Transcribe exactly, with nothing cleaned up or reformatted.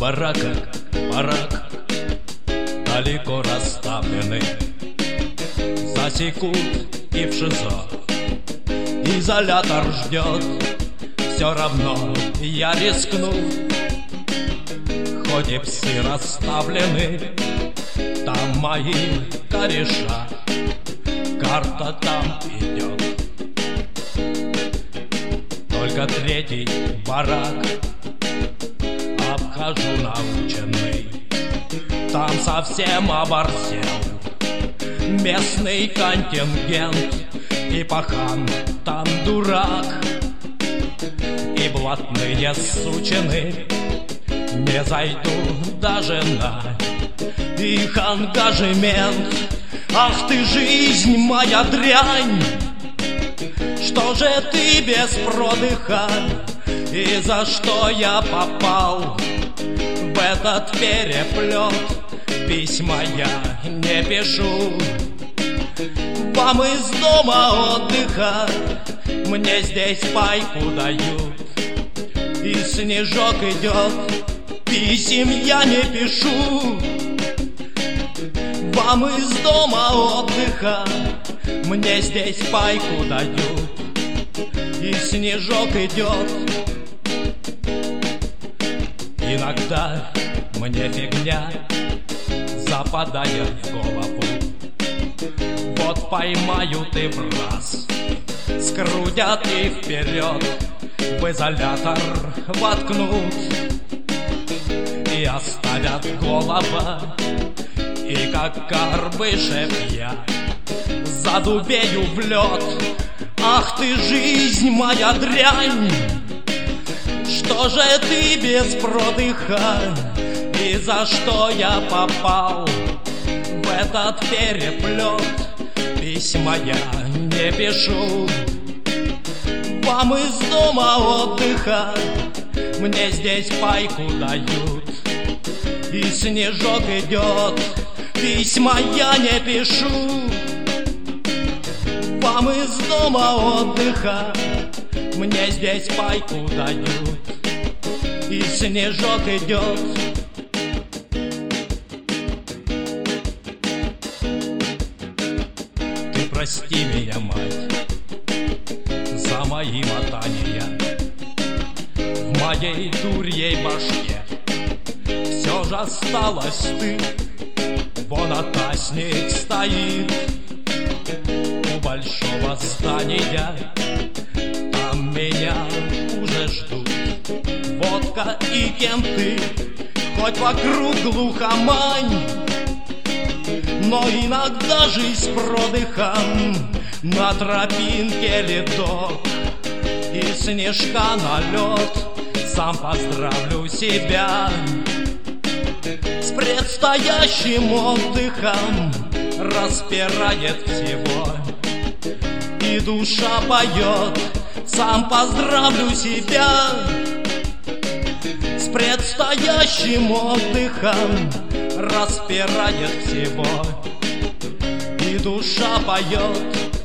бараках барак далеко расставлены, засекут и в ШИЗО. Изолятор ждет, все равно я рискну. Хоть и псы расставлены, там мои кореша, карта там идет. Только третий барак обхожу наученный, там совсем оборзел местный контингент. И пахан там дурак, и блатные сучины не зайду даже на их ангажемент. Ах ты, жизнь моя дрянь, что же ты без продыха, и за что я попал в этот переплет? Письма я не пишу вам из дома отдыха, мне здесь пайку дают, и снежок идет. Писем я не пишу вам из дома отдыха, мне здесь пайку дают, и снежок идет. Иногда мне фигня западает в голову, вот поймают и в раз скрутят и вперед в изолятор воткнут, и оставят голова, и как Карбышев я задубею в лед. Ах ты, жизнь моя дрянь, что же ты без продыха, и за что я попал в этот переплет? Письма я не пишу вам из дома отдыха, мне здесь пайку дают, и снежок идет. Письма я не пишу вам из дома отдыха, мне здесь пайку дают, и снежок идет. Прости меня, мать, за мои мотания в моей дурьей башке. Все же осталось ты, вон атасник стоит у большого здания, там меня уже ждут водка и кенты, хоть вокруг глухомань. Но иногда жизнь с продыхом, на тропинке ледок и снежка на лед. Сам поздравлю себя с предстоящим отдыхом, распирает всего, и душа поет. Сам поздравлю себя с предстоящим отдыхом, распирает всего, и душа поет.